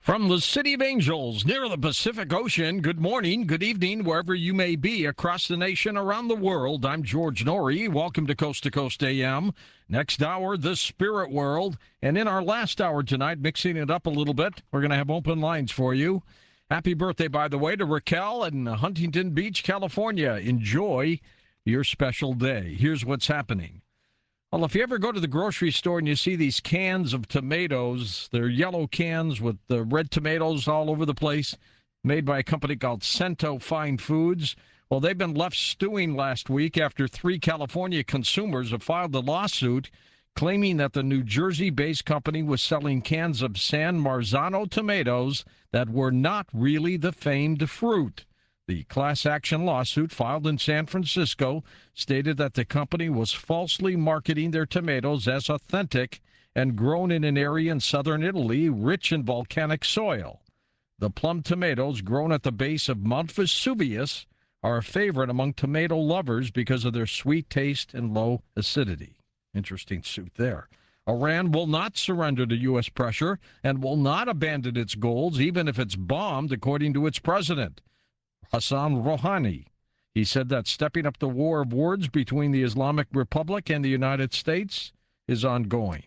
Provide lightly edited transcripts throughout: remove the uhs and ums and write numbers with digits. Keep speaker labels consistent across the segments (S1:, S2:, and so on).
S1: From the City of Angels near the Pacific Ocean, good morning, good evening, wherever you may be across the nation, around the world. I'm George Norrie. Welcome to Coast AM. Next hour, the spirit world. And in our last hour tonight, mixing it up a little bit, we're going to have open lines for you. Happy birthday, by the way, to Raquel in Huntington Beach, California. Enjoy your special day. Here's what's happening. Well, if you ever go to the grocery store and you see these cans of tomatoes, they're yellow cans with the red tomatoes all over the place, made by a company called Cento Fine Foods. Well, they've been left stewing last week after 3 California consumers have filed a lawsuit claiming that the New Jersey-based company was selling cans of San Marzano tomatoes that were not really the famed fruit. The class action lawsuit filed in San Francisco stated that the company was falsely marketing their tomatoes as authentic and grown in an area in southern Italy rich in volcanic soil. The plum tomatoes grown at the base of Mount Vesuvius are a favorite among tomato lovers because of their sweet taste and low acidity. Interesting suit there. Iran will not surrender to U.S. pressure and will not abandon its goals even if it's bombed, according to its president, Hassan Rouhani. He said that stepping up the war of words between the Islamic Republic and the United States is ongoing.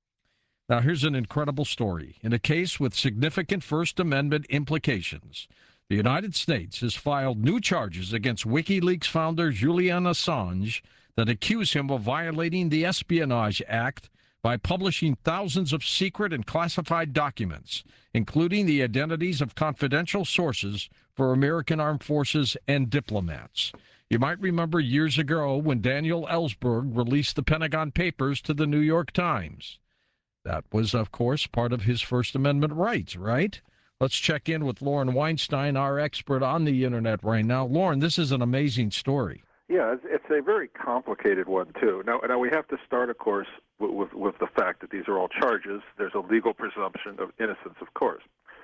S1: Now, here's an incredible story. In a case with significant First Amendment implications, the United States has filed new charges against WikiLeaks founder Julian Assange that accuse him of violating the Espionage Act by publishing thousands of secret and classified documents, including the identities of confidential sources for American armed forces and diplomats. You might remember years ago when Daniel Ellsberg released the Pentagon Papers to the New York Times. That was, of course, part of his First Amendment rights, right? Let's check in with Lauren Weinstein, our expert on the Internet right now. Lauren, this is an amazing story.
S2: Yeah, it's a very complicated one, too. Now we have to start, of course, with the fact that these are all charges. There's a legal presumption of innocence, of course.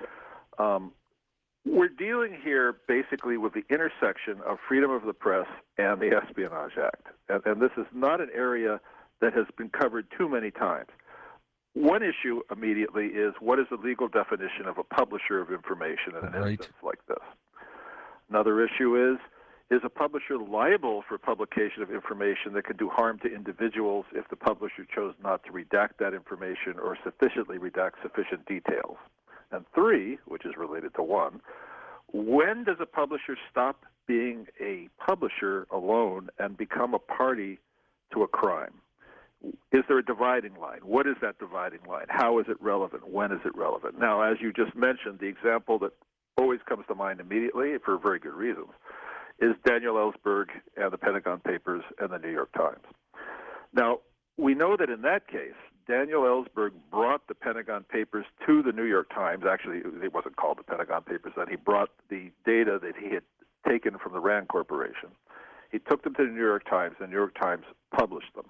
S2: We're dealing here basically with the intersection of freedom of the press and the Espionage Act. And this is not an area that has been covered too many times. One issue immediately is, what is the legal definition of a publisher of information in an instance like this? Another issue is a publisher liable for publication of information that could do harm to individuals if the publisher chose not to redact that information or sufficiently redact sufficient details? And 3, which is related to 1, when does a publisher stop being a publisher alone and become a party to a crime? Is there a dividing line? What is that dividing line? How is it relevant? When is it relevant? Now, as you just mentioned, the example that always comes to mind immediately, for very good reasons, is Daniel Ellsberg and the Pentagon Papers and the New York Times. Now, we know that in that case, Daniel Ellsberg brought the Pentagon Papers to the New York Times. Actually, it wasn't called the Pentagon Papers then. He brought the data that he had taken from the RAND Corporation. He took them to the New York Times, and the New York Times published them.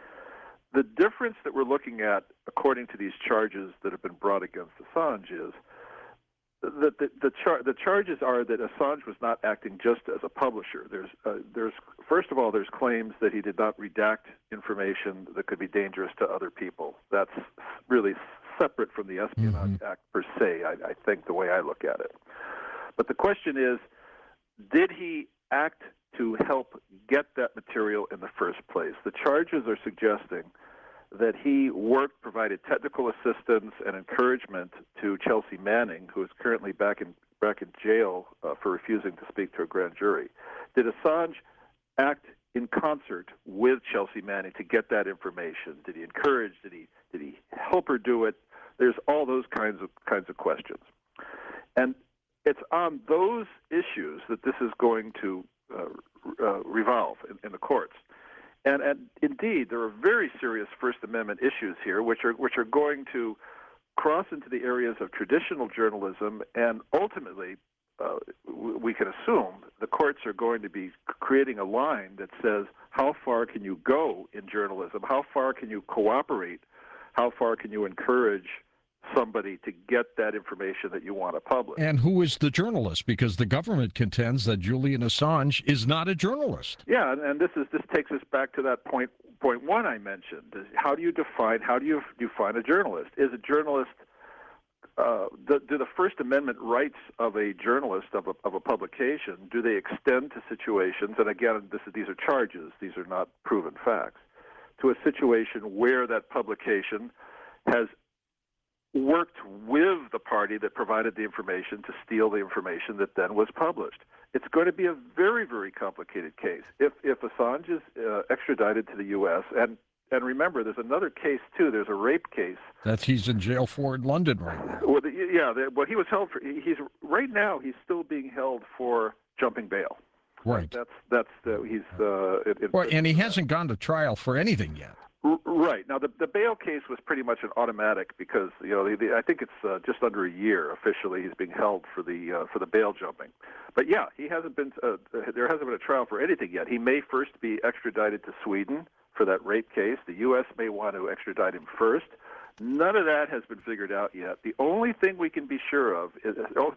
S2: The difference that we're looking at, according to these charges that have been brought against Assange, is that the charges are that Assange was not acting just as a publisher. There's first of all, there's claims that he did not redact information that could be dangerous to other people. That's really separate from the Espionage Act per se, I think, the way I look at it. But the question is, did he act to help get that material in the first place? The charges are suggesting that he provided technical assistance and encouragement to Chelsea Manning, who is currently back in jail for refusing to speak to a grand jury. Did Assange act in concert with Chelsea Manning to get that information? Did he encourage? Did he help her do it? There's all those kinds of questions, and it's on those issues that this is going to revolve in the courts. And indeed, there are very serious First Amendment issues here, which are going to cross into the areas of traditional journalism, and ultimately, we can assume the courts are going to be creating a line that says, how far can you go in journalism? How far can you cooperate? How far can you encourage somebody to get that information that you want to publish?
S1: And who is the journalist? Because the government contends that Julian Assange is not a journalist.
S2: Yeah, and this takes us back to that point 1 I mentioned. How do you define a journalist? Is a journalist do the First Amendment rights of a journalist of a publication, do they extend to situations, and again, these are charges, these are not proven facts, to a situation where that publication has worked with the party that provided the information to steal the information that then was published? It's going to be a very, very complicated case. If Assange is extradited to the U.S., and remember, there's another case, too. There's a rape case.
S1: That he's in jail for in London right now.
S2: Well, he was held for. Right now. He's still being held for jumping bail.
S1: Right.
S2: And
S1: he hasn't gone to trial for anything yet.
S2: Right. Now, the bail case was pretty much an automatic because I think it's just under a year officially he's being held for the bail jumping. But yeah, he hasn't been. There hasn't been a trial for anything yet. He may first be extradited to Sweden for that rape case. The U.S. may want to extradite him first. None of that has been figured out yet. The only thing we can be sure of is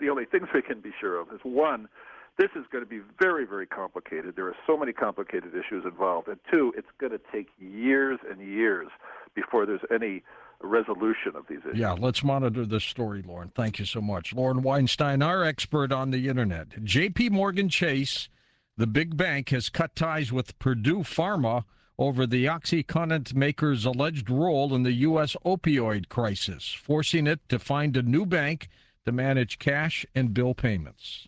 S2: one, this is going to be very, very complicated. There are so many complicated issues involved. And two, it's going to take years and years before there's any resolution of these issues.
S1: Yeah, let's monitor this story, Lauren. Thank you so much. Lauren Weinstein, our expert on the Internet. J.P. Morgan Chase, the big bank, has cut ties with Purdue Pharma over the OxyContin maker's alleged role in the U.S. opioid crisis, forcing it to find a new bank to manage cash and bill payments.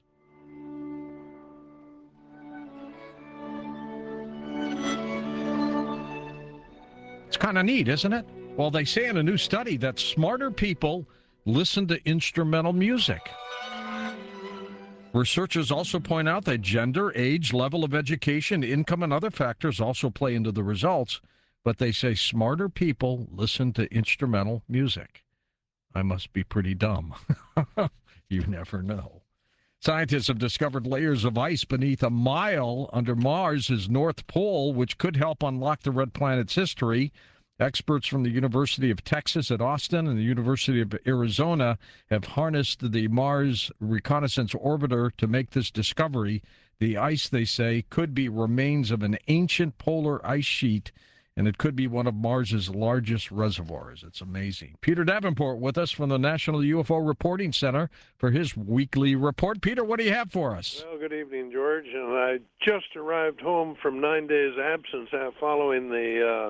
S1: It's kind of neat, isn't it? Well, they say in a new study that smarter people listen to instrumental music. Researchers also point out that gender, age, level of education, income, and other factors also play into the results, but they say smarter people listen to instrumental music. I must be pretty dumb. You never know. Scientists have discovered layers of ice beneath a mile under Mars' North Pole, which could help unlock the red planet's history. Experts from the University of Texas at Austin and the University of Arizona have harnessed the Mars Reconnaissance Orbiter to make this discovery. The ice, they say, could be remains of an ancient polar ice sheet, and it could be one of Mars's largest reservoirs. It's amazing. Peter Davenport with us from the National UFO Reporting Center for his weekly report. Peter, what do you have for us?
S3: Well, good evening, George. And I just arrived home from 9 days' absence following the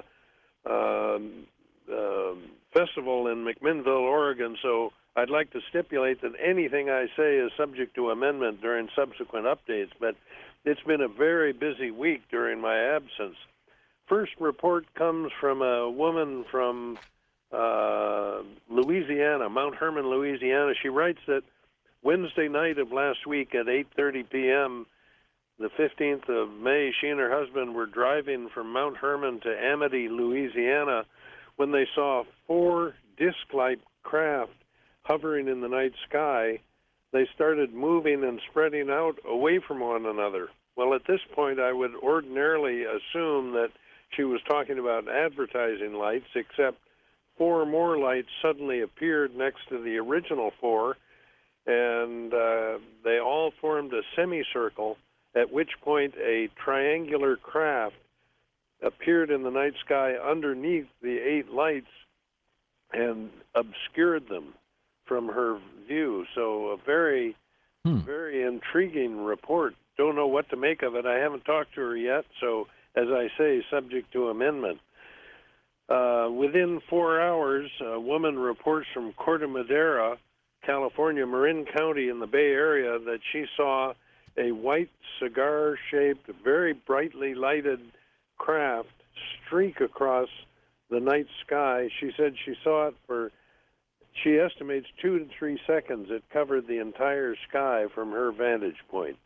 S3: festival in McMinnville, Oregon, so I'd like to stipulate that anything I say is subject to amendment during subsequent updates, but it's been a very busy week during my absence. First report comes from a woman from Louisiana, Mount Hermon, Louisiana. She writes that Wednesday night of last week at 8:30 p.m., the 15th of May, she and her husband were driving from Mount Hermon to Amity, Louisiana, when they saw 4 disc-like craft hovering in the night sky. They started moving and spreading out away from one another. Well, at this point, I would ordinarily assume that she was talking about advertising lights, except 4 more lights suddenly appeared next to the original 4, and they all formed a semicircle, at which point a triangular craft appeared in the night sky underneath the 8 lights and obscured them from her view. So a very, very intriguing report. Don't know what to make of it. I haven't talked to her yet, so as I say, subject to amendment. Within 4 hours, a woman reports from Corte Madera, California, Marin County in the Bay Area, that she saw a white cigar-shaped, very brightly lighted craft streak across the night sky. She said she saw it for, she estimates, 2 to 3 seconds. It covered the entire sky from her vantage point.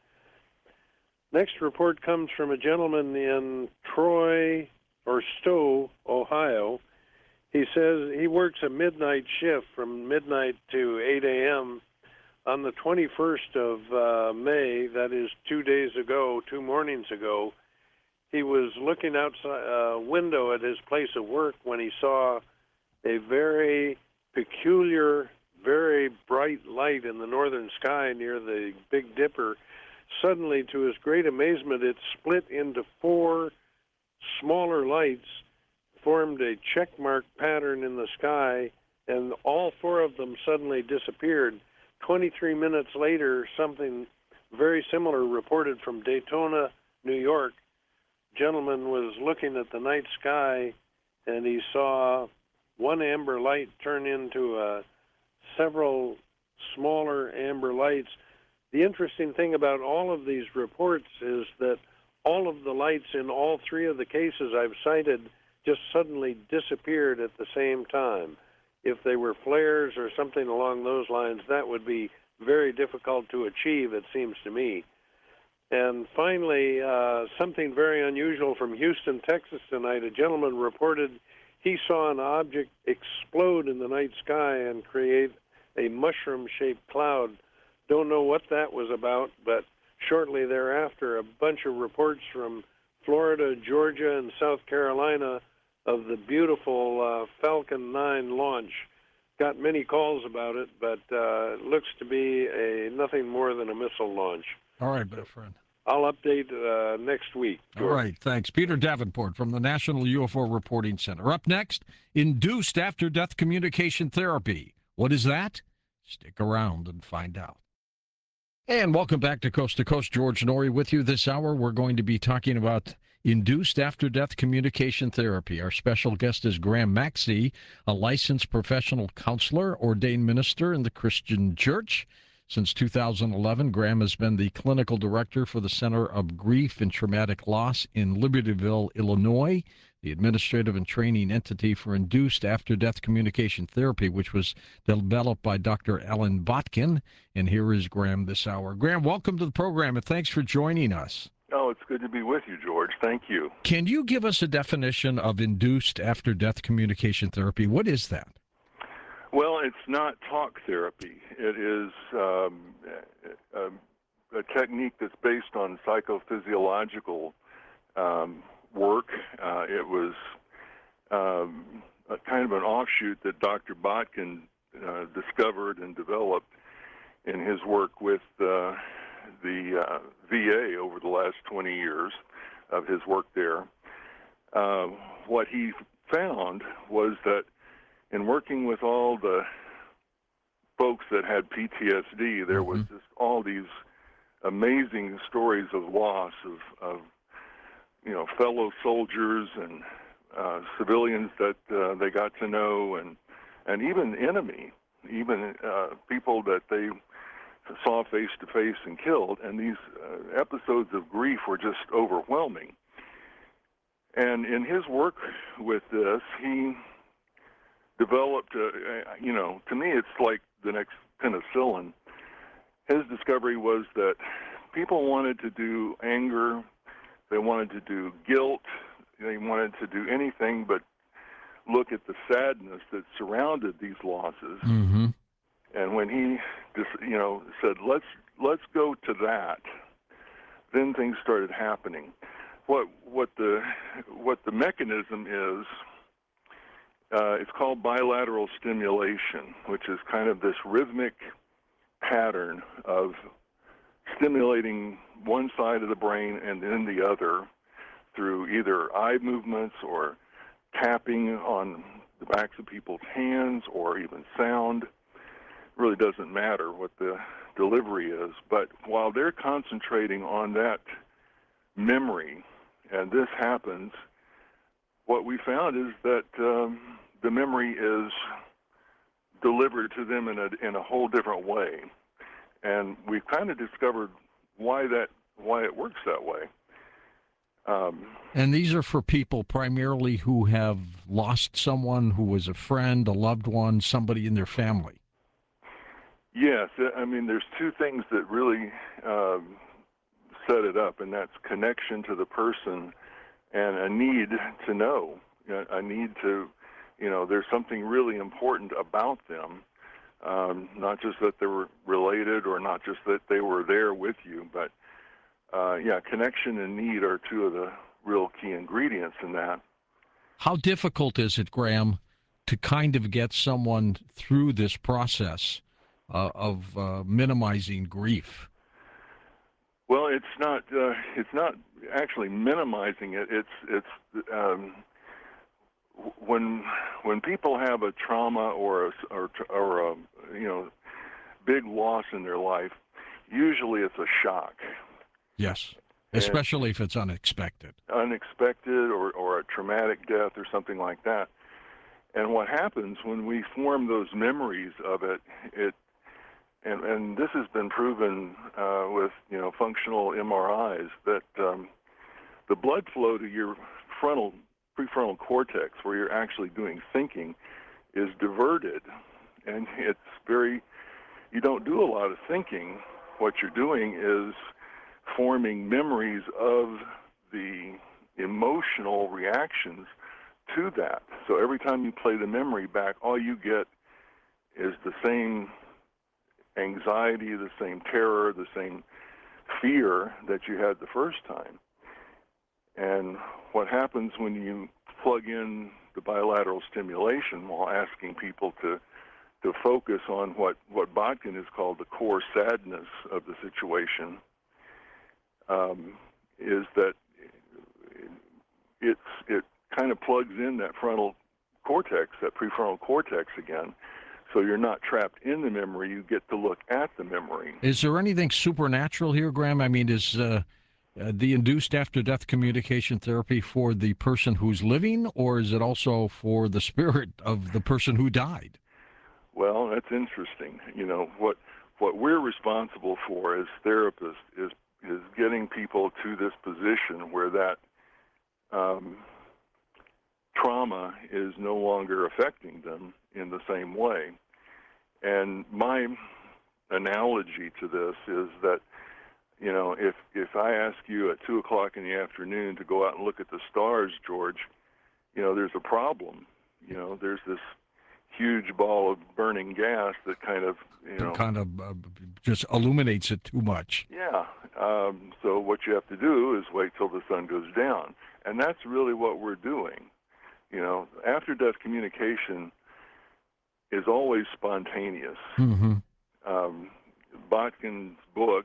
S3: Next report comes from a gentleman in Troy or Stowe, Ohio. He says he works a midnight shift from midnight to 8 a.m. On the 21st of May, that is 2 days ago, 2 mornings ago, he was looking outside a window at his place of work when he saw a very peculiar, very bright light in the northern sky near the Big Dipper. Suddenly, to his great amazement, it split into 4 smaller lights, formed a checkmark pattern in the sky, and all four of them suddenly disappeared. 23 minutes later, something very similar reported from Daytona, New York. Gentleman was looking at the night sky, and he saw one amber light turn into several smaller amber lights. The interesting thing about all of these reports is that all of the lights in all three of the cases I've cited just suddenly disappeared at the same time. If they were flares or something along those lines, that would be very difficult to achieve, it seems to me. And finally, something very unusual from Houston, Texas tonight. A gentleman reported he saw an object explode in the night sky and create a mushroom-shaped cloud. Don't know what that was about, but shortly thereafter, a bunch of reports from Florida, Georgia, and South Carolina of the beautiful Falcon 9 launch. Got many calls about it, but it looks to be nothing more than a missile launch.
S1: All right, my friend.
S3: I'll update next week.
S1: George. All right, thanks. Peter Davenport from the National UFO Reporting Center. Up next, induced after-death communication therapy. What is that? Stick around and find out. And welcome back to Coast. George Noory with you this hour. We're going to be talking about induced after-death communication therapy. Our special guest is Graham Maxey, a licensed professional counselor, ordained minister in the Christian Church. Since 2011, Graham has been the clinical director for the Center of Grief and Traumatic Loss in Libertyville, Illinois, the administrative and training entity for induced after-death communication therapy, which was developed by Dr. Alan Botkin. And here is Graham this hour. Graham, welcome to the program, and thanks for joining us.
S4: Oh, it's good to be with you, George. Thank you.
S1: Can you give us a definition of induced after-death communication therapy? What is that?
S4: Well, it's not talk therapy. It is a technique that's based on psychophysiological work. It was a kind of an offshoot that Dr. Botkin discovered and developed in his work with the VA over the last 20 years of his work there. What he found was that in working with all the folks that had PTSD, there was just all these amazing stories of loss of fellow soldiers and civilians that they got to know, and even enemy, even people that they saw face to face and killed. And these episodes of grief were just overwhelming. And in his work with this, he developed, to me, it's like the next penicillin. His discovery was that people wanted to do anger, they wanted to do guilt, they wanted to do anything but look at the sadness that surrounded these losses.
S1: Mm-hmm.
S4: And when he just, said, let's go to that, then things started happening. What the mechanism is, it's called bilateral stimulation, which is kind of this rhythmic pattern of stimulating one side of the brain and then the other through either eye movements or tapping on the backs of people's hands or even sound. It really doesn't matter what the delivery is. But while they're concentrating on that memory, and this happens, what we found is that the memory is delivered to them in a whole different way, and we've kind of discovered why it works that way.
S1: And these are for people primarily who have lost someone who was a friend, a loved one, somebody in their family.
S4: Yes, I mean, there's two things that really set it up, and that's connection to the person and a need to know, a need to, there's something really important about them, not just that they were related or not just that they were there with you, but, connection and need are two of the real key ingredients in that.
S1: How difficult is it, Graham, to kind of get someone through this process of minimizing grief?
S4: Well, it's not actually minimizing it. It's when people have a trauma or a big loss in their life, usually it's a shock.
S1: Yes, especially if it's unexpected.
S4: Unexpected or a traumatic death or something like that. And what happens when we form those memories of it, and this has been proven with functional MRIs, that the blood flow to your prefrontal cortex, where you're actually doing thinking, is diverted, and you don't do a lot of thinking. What you're doing is forming memories of the emotional reactions to that. So every time you play the memory back, all you get is the same anxiety, the same terror, the same fear that you had the first time. And what happens when you plug in the bilateral stimulation while asking people to focus on what Botkin has called the core sadness of the situation, is that it kind of plugs in that frontal cortex, that prefrontal cortex again, so you're not trapped in the memory, you get to look at the memory.
S1: Is there anything supernatural here, Graham? I mean, is the induced after-death communication therapy for the person who's living, or is it also for the spirit of the person who died?
S4: Well, that's interesting. What we're responsible for as therapists is getting people to this position where that trauma is no longer affecting them in the same way. And my analogy to this is that, if I ask you at 2 o'clock in the afternoon to go out and look at the stars, George, there's a problem. There's this huge ball of burning gas that kind of just illuminates it too much. Yeah. So what you have to do is wait till the sun goes down. And that's really what we're doing. After-death communication is alwa't spontaneous.
S1: Mm-hmm.
S4: Botkin's book,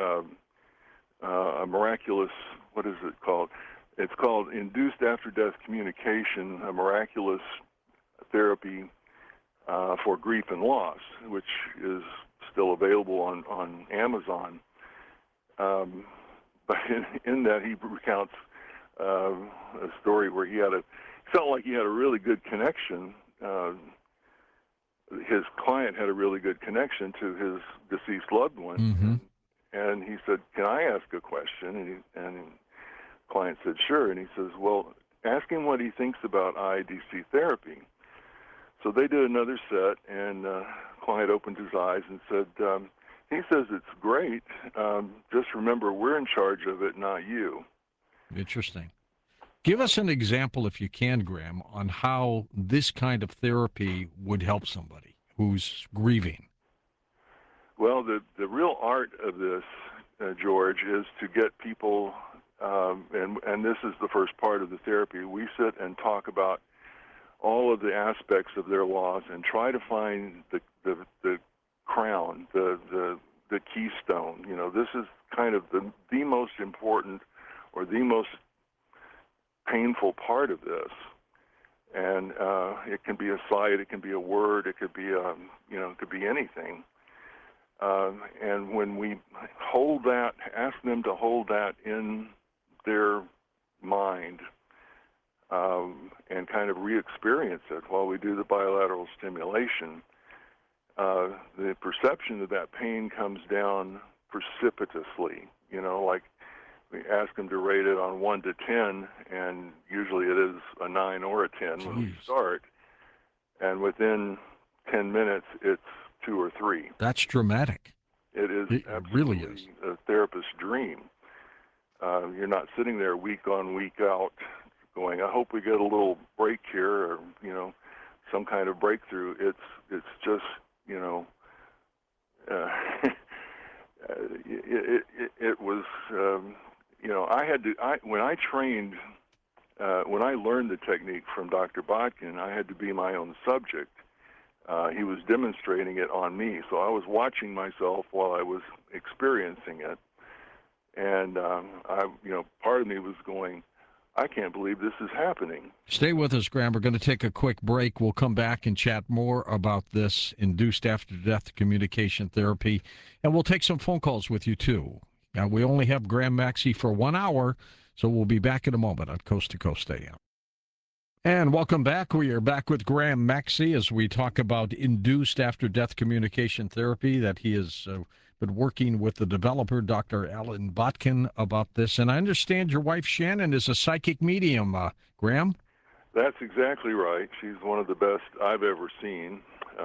S4: A Miraculous, what is it called? It's called Induced After-Death Communication, A Miraculous Therapy for Grief and Loss, which is still available on Amazon. But in that, he recounts a story where he felt like he had a really good connection. His client had a really good connection to his deceased loved one.
S1: Mm-hmm.
S4: And he said, "Can I ask a question?" And the client said, "Sure." And he says, "Well, ask him what he thinks about IADC therapy." So they did another set, and the client opened his eyes and said, "He says it's great. Just remember, we're in charge of it, not you."
S1: Interesting. Give us an example, if you can, Graham, on how this kind of therapy would help somebody who's grieving.
S4: Well, the real art of this, George, is to get people, and this is the first part of the therapy, we sit and talk about all of the aspects of their loss and try to find the crown, the keystone. This is kind of the most important or the most painful part of this. And it can be a sight, it can be a word, it could be it could be anything. And when we hold that, ask them to hold that in their mind and kind of re-experience it while we do the bilateral stimulation, the perception of that pain comes down precipitously. Like we ask them to rate it on 1 to 10, and usually it is a 9 or a 10 when we start. And within 10 minutes, it's 2 or 3.
S1: That's dramatic.
S4: It is.
S1: It really is
S4: a therapist's dream. You're not sitting there week on, week out going, I hope we get a little break here, or, some kind of breakthrough. It's just, it was, when I learned the technique from Dr. Botkin, I had to be my own subject. He was demonstrating it on me, so I was watching myself while I was experiencing it. And part of me was going, I can't believe this is happening.
S1: Stay with us, Graham. We're going to take a quick break. We'll come back and chat more about this induced after-death communication therapy, and we'll take some phone calls with you, too. Now, we only have Graham Maxey for 1 hour, so we'll be back in a moment on Coast to Coast AM. And welcome back. We are back with Graham Maxey as we talk about induced after-death communication therapy that he has been working with the developer, Dr. Alan Botkin, about this. And I understand your wife, Shannon, is a psychic medium, Graham?
S4: That's exactly right. She's one of the best I've ever seen.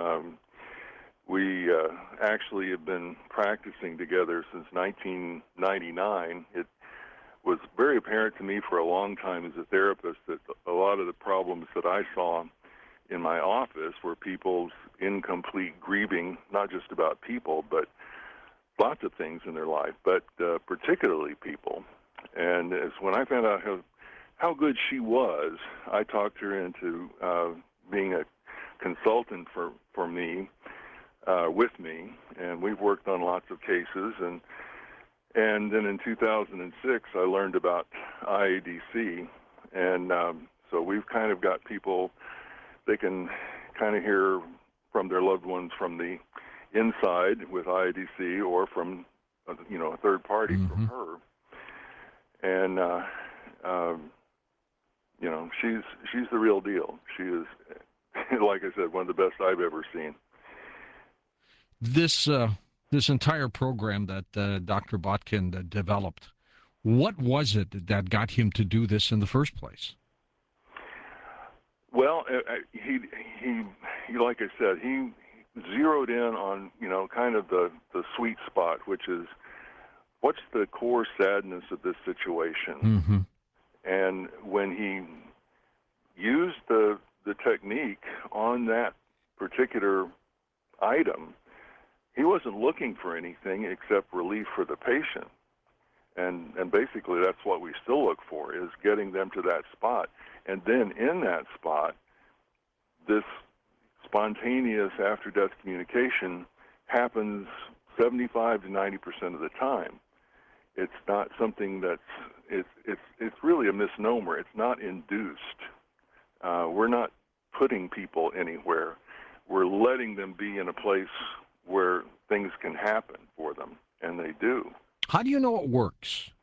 S4: We actually have been practicing together since 1999. It was very apparent to me for a long time as a therapist that a lot of the problems that I saw in my office were people's incomplete grieving, not just about people, but lots of things in their life, but particularly people. And as when I found out how good she was, I talked her into being a consultant for me, with me, and we've worked on lots of cases. And then in 2006, I learned about IADC, and so we've kind of got people, they can kind of hear from their loved ones from the inside with IADC or from, a third party from her. And, she's the real deal. She is, like I said, one of the best I've ever seen.
S1: This entire program that Dr. Botkin developed, what was it that got him to do this in the first place?
S4: Well, he like I said, he zeroed in on, kind of the sweet spot, which is what's the core sadness of this situation.
S1: Mm-hmm.
S4: And when he used the technique on that particular item, he wasn't looking for anything except relief for the patient. And basically that's what we still look for, is getting them to that spot. And then in that spot, this spontaneous after-death communication happens 75 to 90% of the time. It's not something it's really a misnomer. It's not induced. We're not putting people anywhere. We're letting them be in a place where things can happen for them, and they do.
S1: How do you know it works?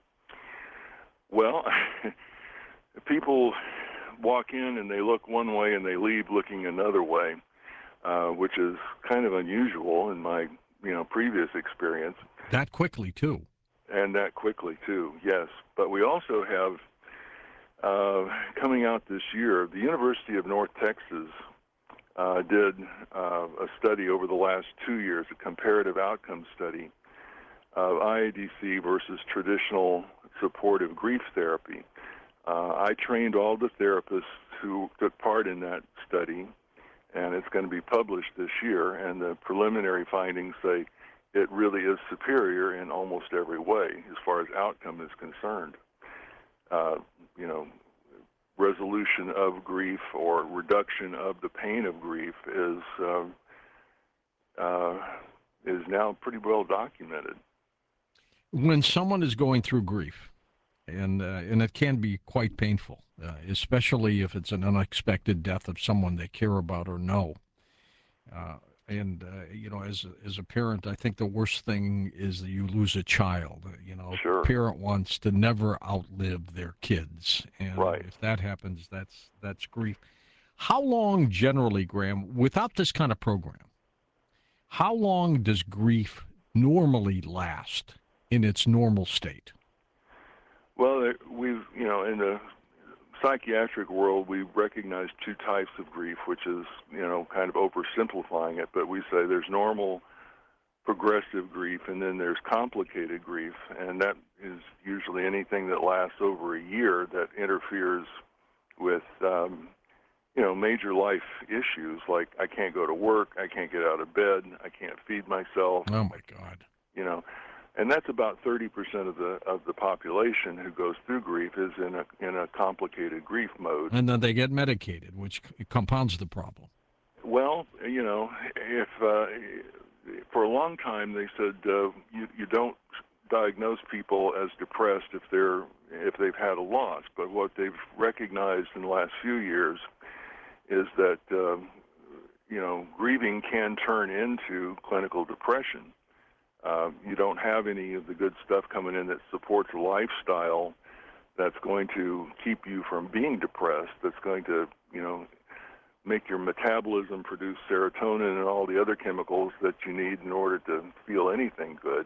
S4: Well, people walk in and they look one way and they leave looking another way, which is kind of unusual in my previous experience.
S1: That quickly, too.
S4: And that quickly, too, yes. But we also have, coming out this year, the University of North Texas did a study over the last 2 years, a comparative outcome study of IADC versus traditional supportive grief therapy. I trained all the therapists who took part in that study, and it's going to be published this year, and the preliminary findings say it really is superior in almost every way as far as outcome is concerned. Resolution of grief or reduction of the pain of grief is now pretty well documented.
S1: When someone is going through grief, and it can be quite painful, especially if it's an unexpected death of someone they care about or know. As a parent, I think the worst thing is that you lose a child.
S4: Sure.
S1: A parent wants to never outlive their kids, and
S4: right.
S1: If that happens, that's grief. How long, generally, Graham, without this kind of program, how long does grief normally last in its normal state?
S4: Well, we've in the psychiatric world, we recognize two types of grief, which is, kind of oversimplifying it, but we say there's normal progressive grief, and then there's complicated grief, and that is usually anything that lasts over a year that interferes with, major life issues, like I can't go to work, I can't get out of bed, I can't feed myself.
S1: Oh, my God.
S4: And that's about 30% of the population who goes through grief is in a complicated grief mode.
S1: And then they get medicated, which compounds the problem.
S4: Well, if for a long time they said you don't diagnose people as depressed if they're if they've had a loss. But what they've recognized in the last few years is that grieving can turn into clinical depression. You don't have any of the good stuff coming in that supports a lifestyle that's going to keep you from being depressed, that's going to, make your metabolism produce serotonin and all the other chemicals that you need in order to feel anything good.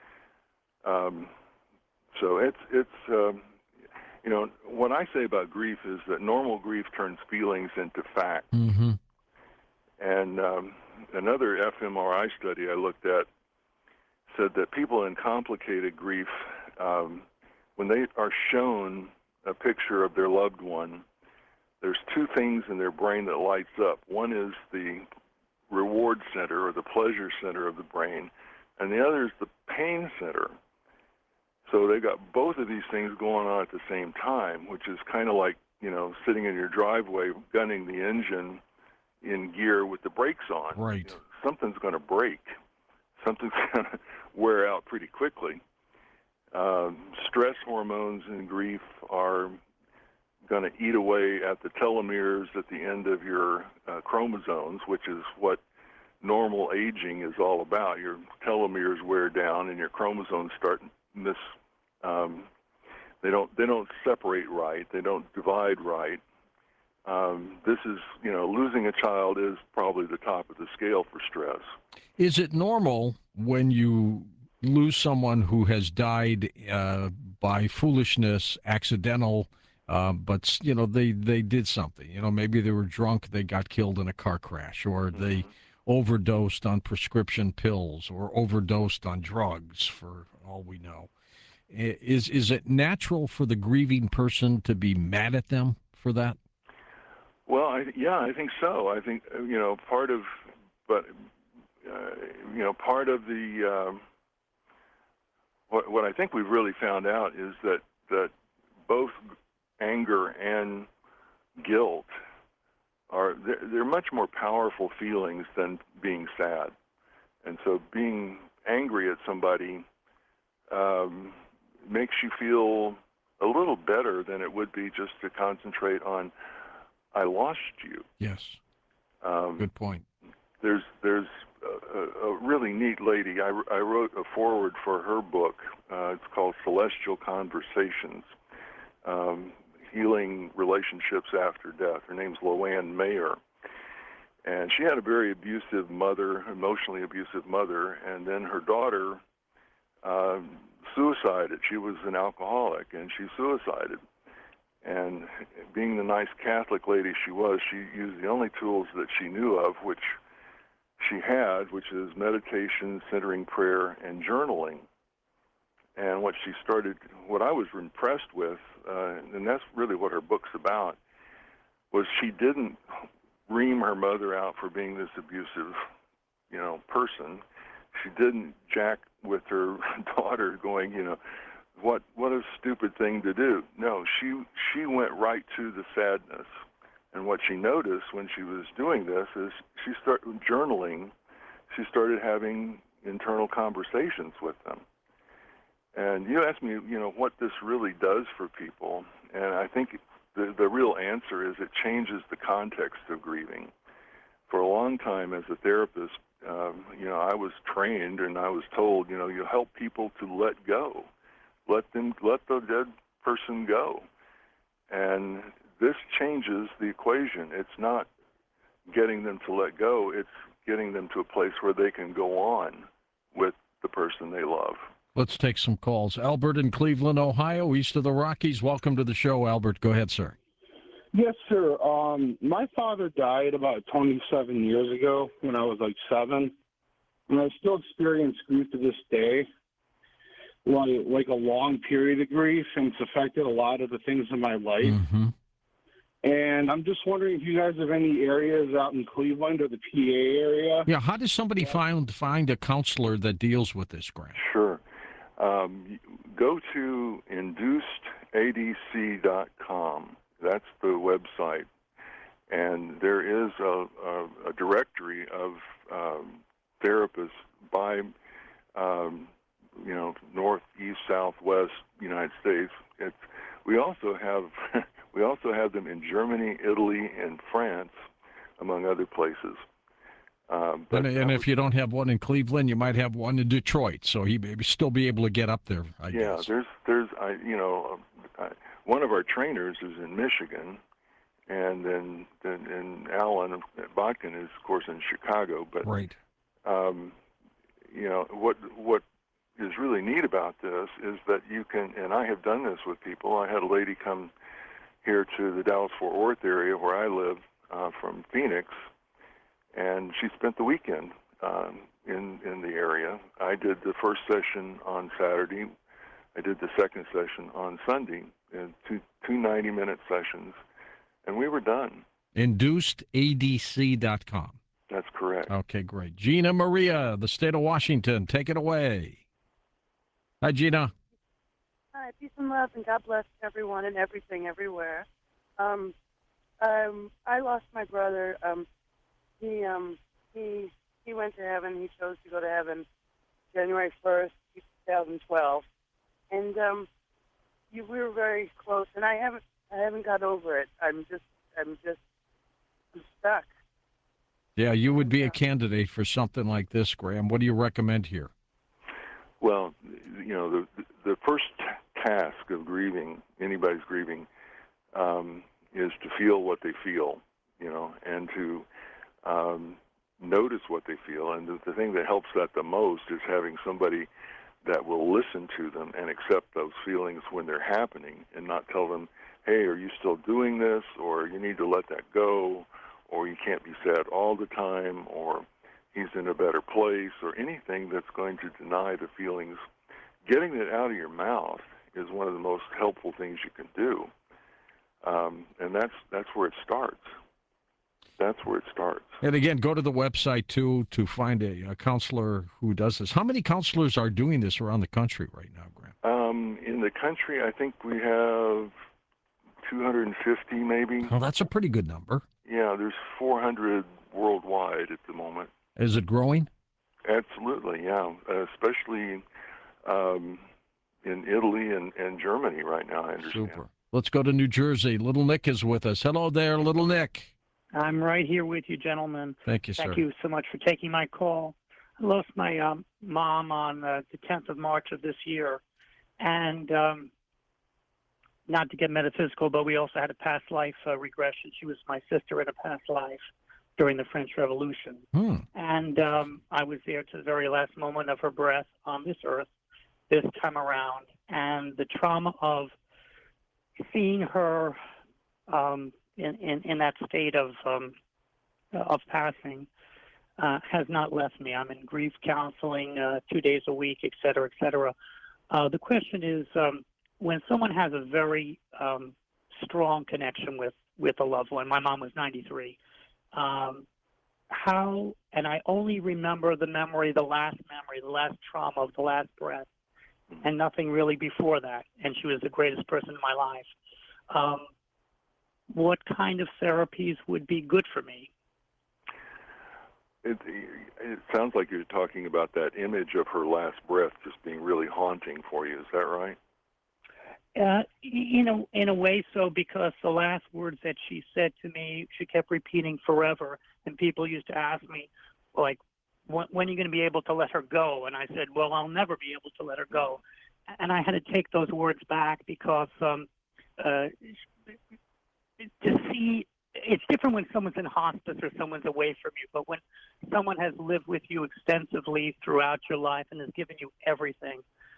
S4: So it's what I say about grief is that normal grief turns feelings into fact.
S1: Mm-hmm.
S4: And another fMRI study I looked at said that people in complicated grief, when they are shown a picture of their loved one, there's two things in their brain that lights up. One is the reward center or the pleasure center of the brain, and the other is the pain center. So they got both of these things going on at the same time, which is kind of like, sitting in your driveway, gunning the engine in gear with the brakes on.
S1: Right.
S4: Something's going to break. Something's going to wear out pretty quickly. Stress hormones in grief are going to eat away at the telomeres at the end of your chromosomes, which is what normal aging is all about. Your telomeres wear down and your chromosomes start they don't separate right. They don't divide right. This is, losing a child is probably the top of the scale for stress.
S1: Is it normal when you lose someone who has died by foolishness, accidental, but they did something? Maybe they were drunk, they got killed in a car crash, or they overdosed on prescription pills, or overdosed on drugs, for all we know. Is it natural for the grieving person to be mad at them for that?
S4: Well, I think so. I think part of the what I think we've really found out is that both anger and guilt they're much more powerful feelings than being sad, and so being angry at somebody makes you feel a little better than it would be just to concentrate on, I lost you.
S1: Yes. Good point.
S4: There's a really neat lady. I wrote a foreword for her book. It's called Celestial Conversations, Healing Relationships After Death. Her name's Loanne Mayer. And she had a very abusive mother, emotionally abusive mother, and then her daughter suicided. She was an alcoholic, and she suicided. And being the nice Catholic lady she was, she used the only tools that she knew of, which she had, which is meditation, centering prayer, and journaling. And what I was impressed with, and that's really what her book's about, was she didn't ream her mother out for being this abusive, person. She didn't jack with her daughter going, what a stupid thing to do. No, she went right to the sadness. And what she noticed when she was doing this is she started journaling. She started having internal conversations with them. And you asked me, what this really does for people. And I think the real answer is it changes the context of grieving. For a long time as a therapist, I was trained and I was told, you help people to let go. Let the dead person go. And this changes the equation. It's not getting them to let go. It's getting them to a place where they can go on with the person they love.
S1: Let's take some calls. Albert in Cleveland, Ohio, east of the Rockies. Welcome to the show, Albert. Go ahead, sir.
S5: Yes, sir. My father died about 27 years ago when I was like 7, and I still experience grief to this day, like a long period of grief, and it's affected a lot of the things in my life.
S1: Mm-hmm.
S5: And I'm just wondering if you guys have any areas out in Cleveland or the PA area.
S1: Yeah, how does somebody find a counselor that deals with this, Grant?
S4: Sure. Go to inducedadc.com. That's the website. And there is a directory of therapists by north, east, south, west United States. We also have them in Germany, Italy, and France, among other places.
S1: And if you don't have one in Cleveland, you might have one in Detroit. So he may still be able to get up there, I guess.
S4: There's one of our trainers is in Michigan, and then Alan Botkin is, of course, in Chicago. But
S1: right.
S4: What is really neat about this is that you can, and I have done this with people. I had a lady come here to the Dallas-Fort Worth area where I live from Phoenix, and she spent the weekend in the area. I did the first session on Saturday. I did the second session on Sunday, and two 90-minute sessions, and we were done.
S1: InducedADC.com.
S4: That's correct.
S1: Okay, great. Gina Maria, the state of Washington, take it away. Hi, Gina.
S6: Hi, peace and love, and God bless everyone and everything everywhere. I lost my brother. He went to heaven. He chose to go to heaven January 1st, 2012, and we were very close. And I haven't got over it. I'm stuck.
S1: Yeah, you would be a candidate for something like this, Graham. What do you recommend here?
S4: Well, the first task of grieving, anybody's grieving, is to feel what they feel, and to notice what they feel. And the thing that helps that the most is having somebody that will listen to them and accept those feelings when they're happening, and not tell them, hey, are you still doing this, or you need to let that go, or you can't be sad all the time, or he's in a better place, or anything that's going to deny the feelings. Getting it out of your mouth is one of the most helpful things you can do, and that's where it starts. That's where it starts.
S1: And again, go to the website, too, to find a counselor who does this. How many counselors are doing this around the country right now, Graham?
S4: In the country, I think we have 250 maybe.
S1: Well, that's a pretty good number.
S4: Yeah, there's 400 worldwide at the moment.
S1: Is it growing?
S4: Absolutely, yeah, especially in Italy and Germany right now, I understand.
S1: Super. Let's go to New Jersey. Little Nick is with us. Hello there, Little Nick.
S7: I'm right here with you, gentlemen.
S1: Thank you, sir.
S7: Thank you so much for taking my call. I lost my mom on the 10th of March of this year. And not to get metaphysical, but we also had a past life regression. She was my sister in a past life during the French Revolution. And I was there to the very last moment of her breath on this earth this time around. And the trauma of seeing her in that state of passing has not left me. I'm in grief counseling 2 days a week, et cetera, et cetera. The question is, when someone has a very strong connection with a loved one, my mom was 93, how, and I only remember the last trauma of the last breath, and nothing really before that, and she was the greatest person in my life. What kind of therapies would be good for me?
S4: It sounds like you're talking about that image of her last breath just being really haunting for you. Is that right?
S7: In a way so, because the last words that she said to me, she kept repeating forever. And people used to ask me, like, when are you going to be able to let her go? And I said, well, I'll never be able to let her go. And I had to take those words back because to see, it's different when someone's in hospice or someone's away from you, but when someone has lived with you extensively throughout your life and has given you everything,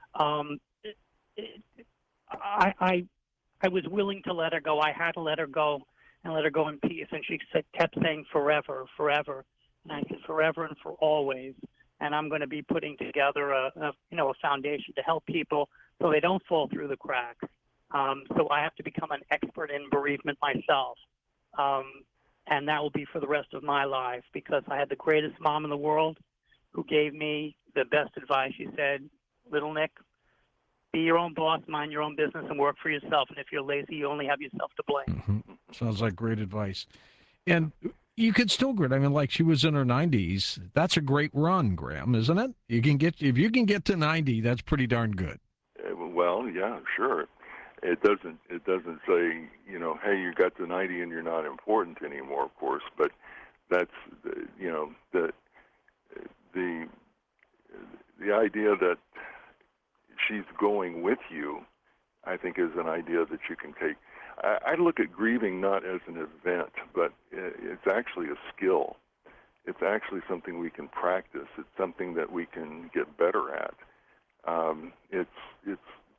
S7: I was willing to let her go. I had to let her go and let her go in peace. And she kept saying forever, forever. And I said forever and for always. And I'm going to be putting together a foundation to help people so they don't fall through the cracks. So I have to become an expert in bereavement myself. And that will be for the rest of my life, because I had the greatest mom in the world who gave me the best advice. She said, little Nick, be your own boss, mind your own business, and work for yourself. And if you're lazy, you only have yourself to blame.
S1: Sounds like great advice. And You could still grit. I mean, like she was in her 90s. That's a great run, Graham, isn't it? If you can get to 90, that's pretty darn good.
S4: Well, yeah, sure. It doesn't say, hey, you got to 90 and you're not important anymore, of course, but that's the idea that she's going with you, I think, is an idea that you can take. I look at grieving not as an event, but it's actually a skill. It's actually something we can practice. It's something that we can get better at. It's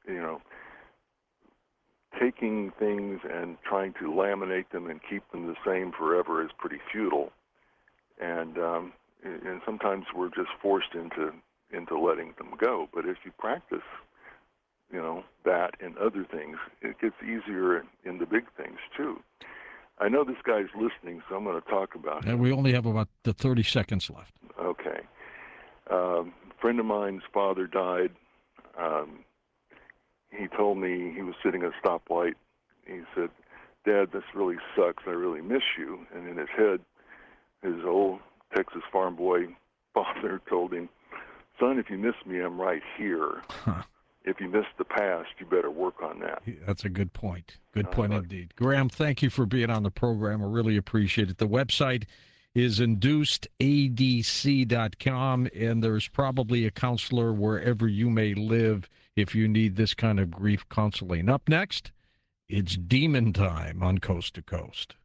S4: taking things and trying to laminate them and keep them the same forever is pretty futile. And sometimes we're just forced into letting them go. But if you practice, that and other things, it gets easier in the big things too. I know this guy's listening, so I'm going to talk about him.
S1: And we only have about 30 seconds left.
S4: Okay. A friend of mine's father died. He told me he was sitting at a stoplight. He said, "Dad, this really sucks. I really miss you." And in his head, his old Texas farm boy father told him, "Son, if you miss me, I'm right here.
S1: Huh.
S4: If you miss the past, you better work on that."
S1: That's a good point. Good point indeed. Graham, thank you for being on the program. I really appreciate it. The website is inducedadc.com, and there's probably a counselor wherever you may live if you need this kind of grief counseling. Up next, it's Demon Time on Coast to Coast.